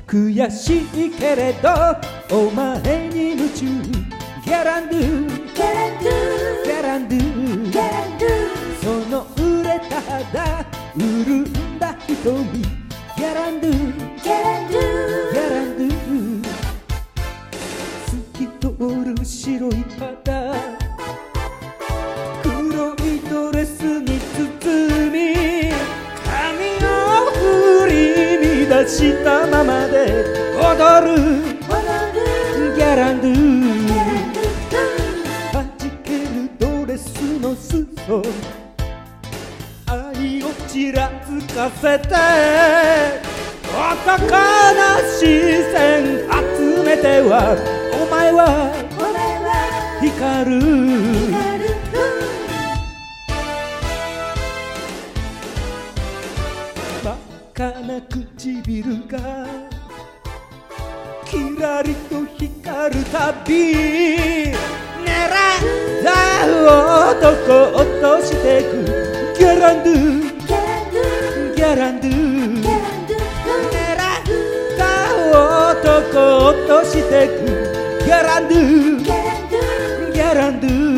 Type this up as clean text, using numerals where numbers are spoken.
悔しいけれどお前に夢中。ギャランドゥギャランドゥギャランドゥギャランドゥ、その売れた肌潤んだ瞳。ギャランドゥギャランドゥギャランドゥ、透き通る白い肌、黒いドレスに包み、髪を振り乱したままで踊るギャランドゥ。弾けるドレスの裾、愛をちらつかせて男の視線集めてはお前は光る。真っ赤な唇がキラリと光るたび、狙った男を落としてく。ギャランドゥギャランドゥ、狙った男を落としてく。ギャランドゥギャランドゥ。